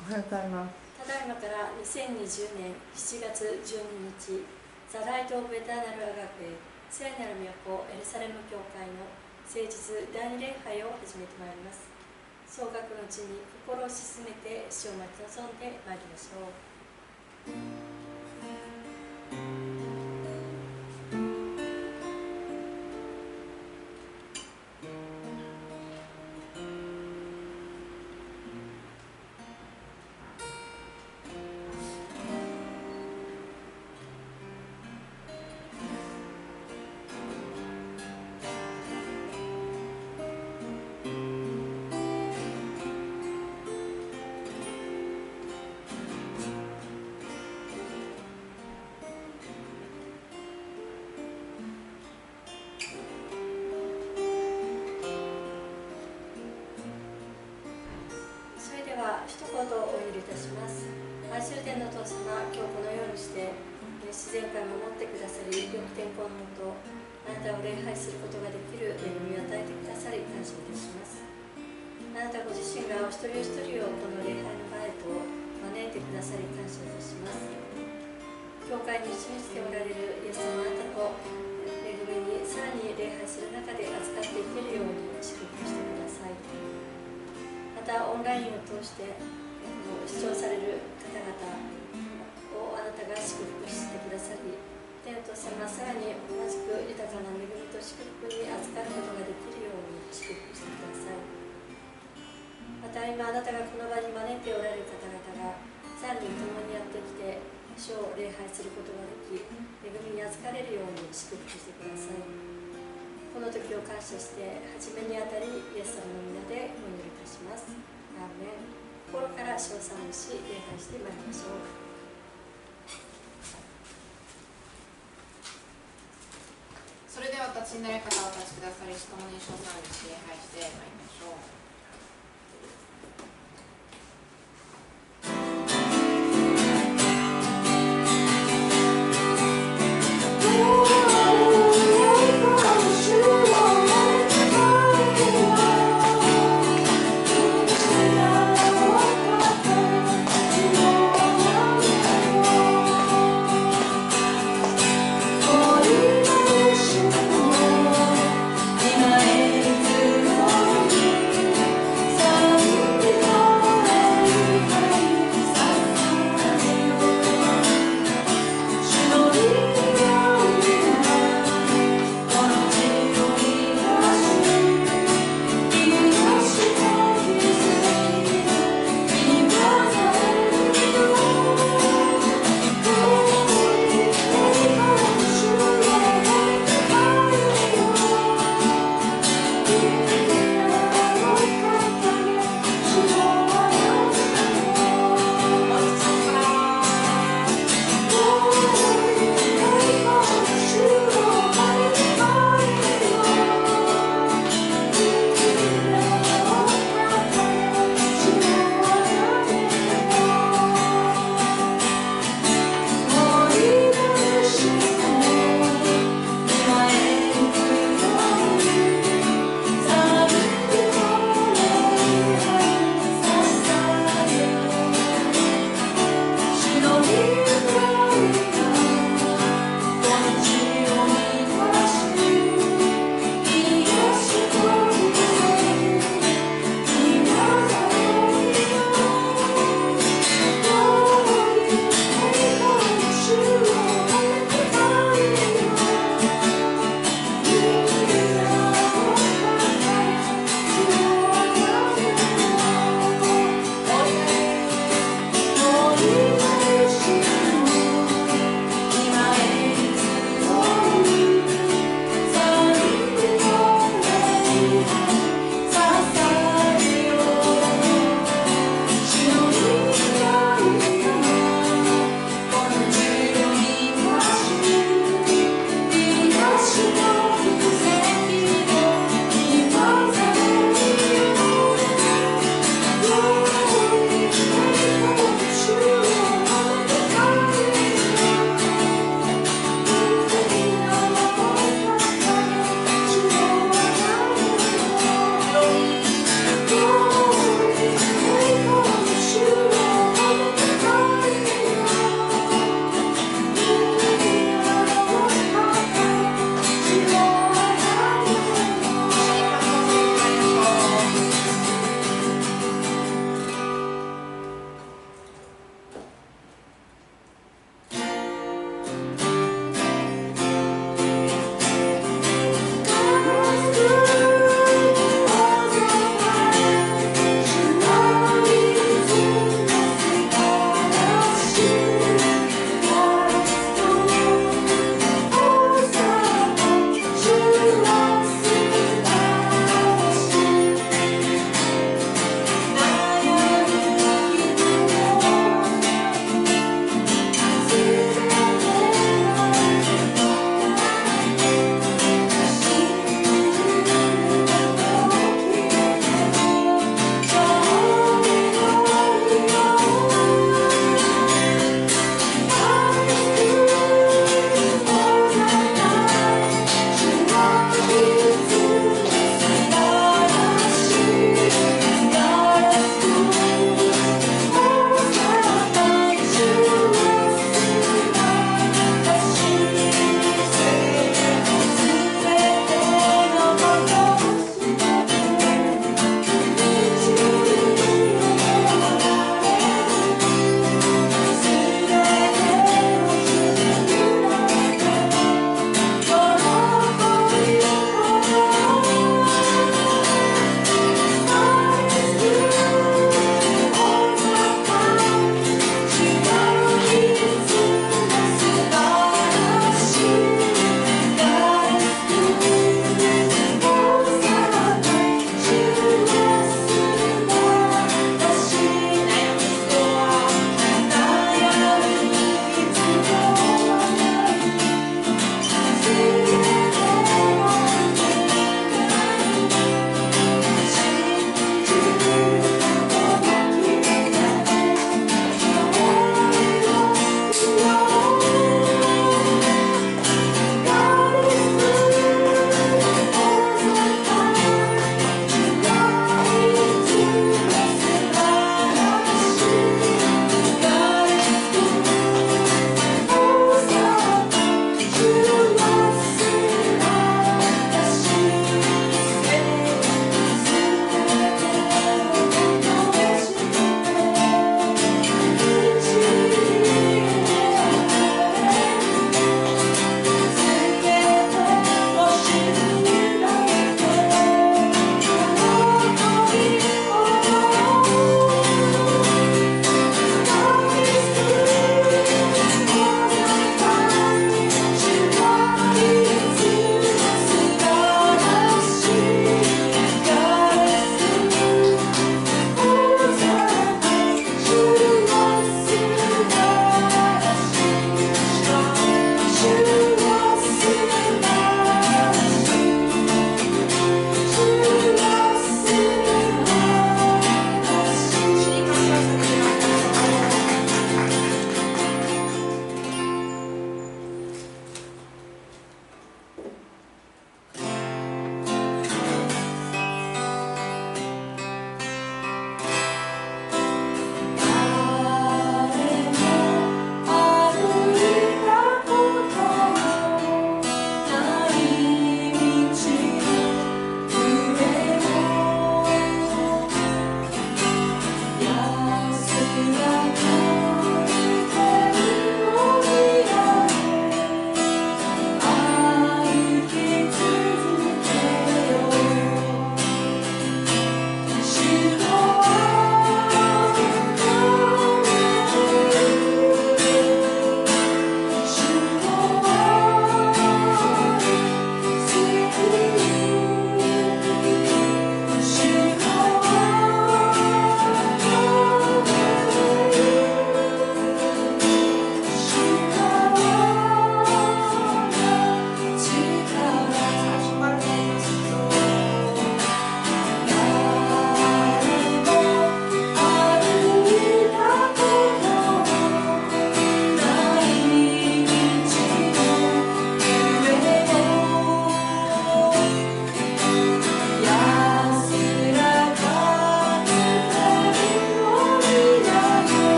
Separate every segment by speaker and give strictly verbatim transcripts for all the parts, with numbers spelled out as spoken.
Speaker 1: おはようございます。
Speaker 2: ただいまからにせんにじゅうねんしちがつじゅうににち、ザ・ライト・オブ・エターナル・アガペ、聖なる都エルサレム教会の聖日第二礼拝を始めてまいります。総額のうちに心を鎮めて主を待ち望んでまいりましょう。一言お祈りいたします。愛する天のお父様、今日このようにして自然界を守ってくださり、良き天候のもとあなたを礼拝することができる恵みを与えてくださり感謝いたします。あなたご自身がお一人お一人をこの礼拝の前へと招いてくださり感謝いたします。教会に示しておられるイエス様、あなたの恵みにさらに礼拝する中で預かっていけるように祝福してください。またオンラインを通して視聴される方々をあなたが祝福してくださり、天と様さらに同じく豊かな恵みと祝福に預かることができるように祝福してください。また今あなたがこの場に招いておられる方々がさらに共にやってきて主を礼拝することができ、恵みに預かれるように祝福してください。この時を感謝して初めにあたりイエス様の皆でお祈りいたします。アーメン。心から称賛し礼拝してまいりましょう。
Speaker 3: それではお立ちになる方はお立ちくださり、共に称賛し礼拝してまいりましょう。
Speaker 4: 今へ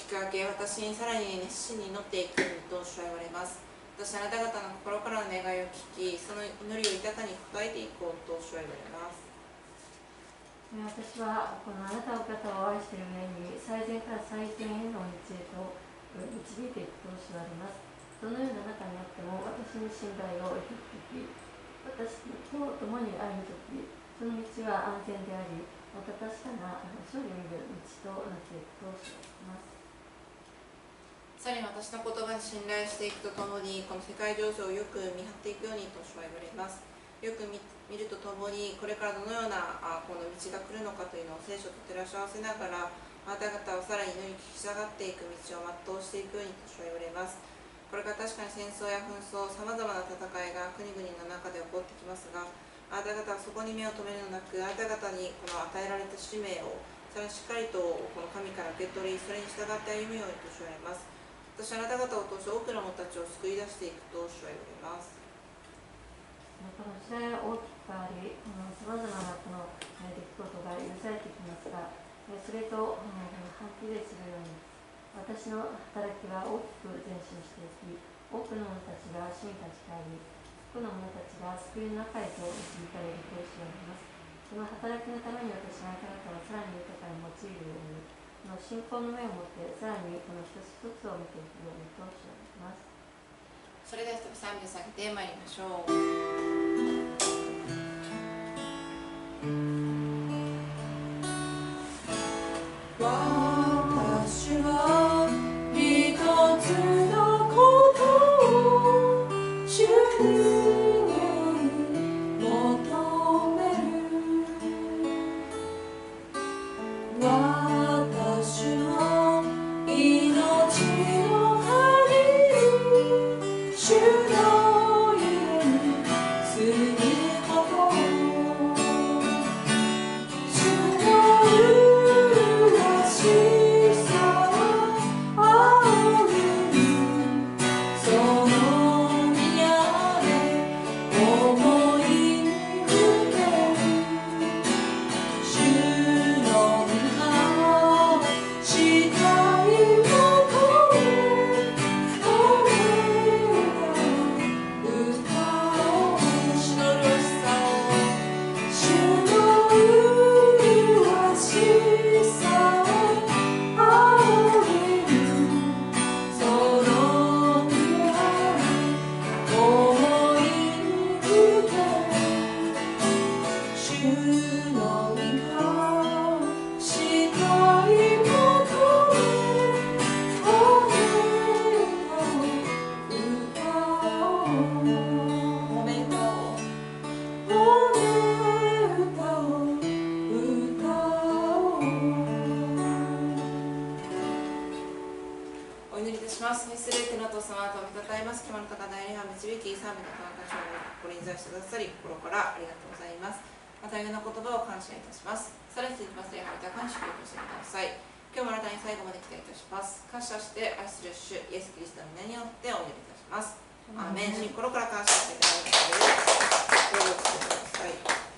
Speaker 3: 聞く明け、私にさらに熱心に祈っていくようにと主は言われます。私はあなた方の心からの願いを聞き、その祈りを豊かに応えていこうと主は言われます。
Speaker 2: 私はこのあなたの方を愛している上に、最善から最善への道へと導いていくと主は言われます。どのような中にあっても、私に信頼を置いていくとき、私と共に歩むとき、その道は安全であり、また確かな勝利を見る道となっていくと主は言われます。
Speaker 3: さらに私の言葉に信頼していくとともに、この世界情勢をよく見張っていくようにと主は言われます。よく 見, 見るとともに、これからどのようなあこの道が来るのかというのを聖書と照らし合わせながら、あなた方をさらに祈り聞き従っていく道を全うしていくようにと主は言われます。これから確かに戦争や紛争、さまざまな戦いが国々の中で起こってきますが、あなた方はそこに目を留めるのなく、あなた方にこの与えられた使命をさらにしっかりとこの神から受け取り、それに従って歩むようにと主は言われます。私はあなた方を通して多くの者たちを救い出していくと主は言われます。
Speaker 2: この時代は大きく変わり、さまざまなこの出来事が許されてきますが、それと反比例するように、私の働きは大きく前進していき、多くの者たちが主に立ち返り、多くの者たちが救いの中へと導かれると主は言われます。その働きのために私はあなた方をさらに豊かに用いるように、この信仰の目を持ってさらにこの一つ一つを見ていくようにと主は言われます。
Speaker 3: それでは賛美を下げてまいりましょう。私は一つのことを主に求める。私の命の限り主の家に住むことを、主の麗しさを仰ぎ、その宮で思いにふける。主の御顔視界を超え、お歌を主の麗しさを、主の麗しさを仰ぎ、その宮で思いにふける。主の御顔視界も超え、おめ歌をおめ歌を歌おう。お祈りいたします。すべてのお父様とおたたえます。今の高台には導き、賛美の感謝をご臨在してくださり、心からありがとうございます。また、夢の言葉を感謝いたします。さらに続きます礼拝と感謝をしてください。今日もあなたに最後まで期待いたします。感謝して愛する主イエス・キリストの皆によってお祈りいたします。アーメン。主に心から感謝していただきます。どうぞお聞きください。